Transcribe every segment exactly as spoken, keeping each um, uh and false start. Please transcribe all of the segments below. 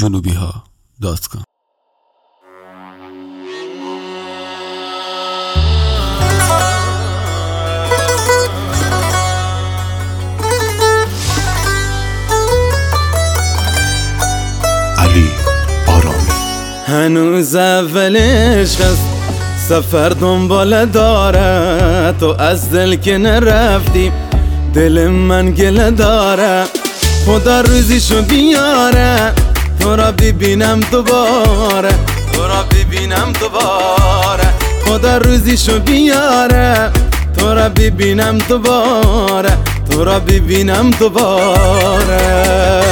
جنوبی ها دات کام. علی آرامی. هنوز اولش هست، سفر دنبال داره، تو از دل که نرفتی دل من گله داره. خدا روزیشو بیاره تو را ببینم دوباره، تو را ببینم دوباره. خدا روزیشو بیاره تو را ببینم دوباره، تو را ببینم دوباره.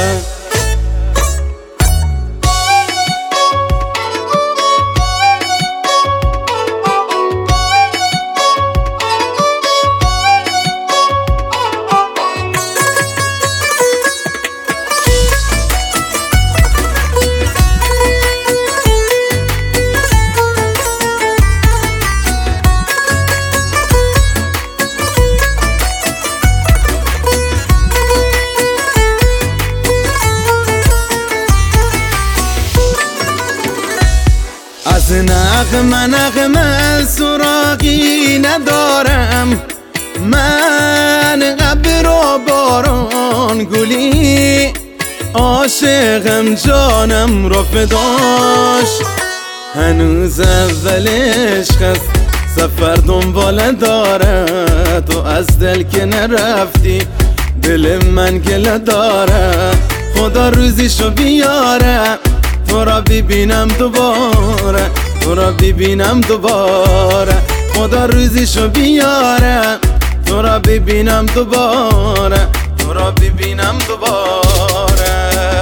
از نغمه نغمه سراغی ندارم، من قبر و باران گلی عاشقم جانم را فداش. هنوز اولش هست، سفر دنبال داره، تو از دل که نرفتی دل من گله داره. خدا روزیشو بیاره تو را ببینم دوباره، تو را ببینم دوباره. خدا روزیشو بیاره تو را ببینم دوباره، تو را ببینم دوباره.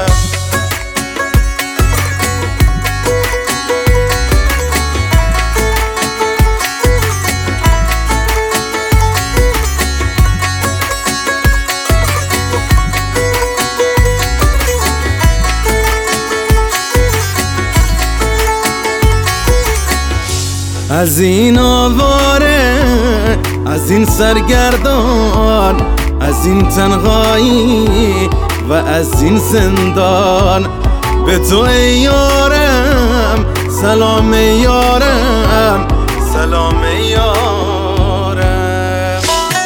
از این آواره، از این سرگردان، از این تنهایی و از این زندان، به تو ای یارم سلام یارم، سلام یارم.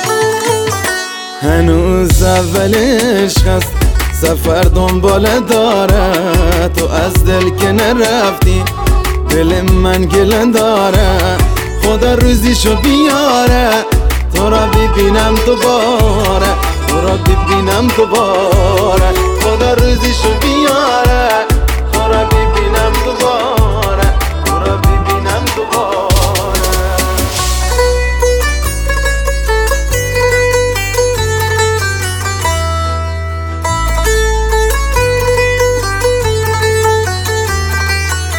هنوز اولش هست، سفر دنبال داره، تو از دل که نرفتی دل من گله داره. خدا روزیشو بیاره تو را ببینم دوباره، تو را ببینم دوباره. خدا روزیشو بیاره تو را ببینم دوباره، تو را ببینم دوباره.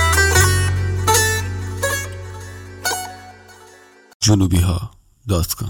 جنوبی ها دات کام.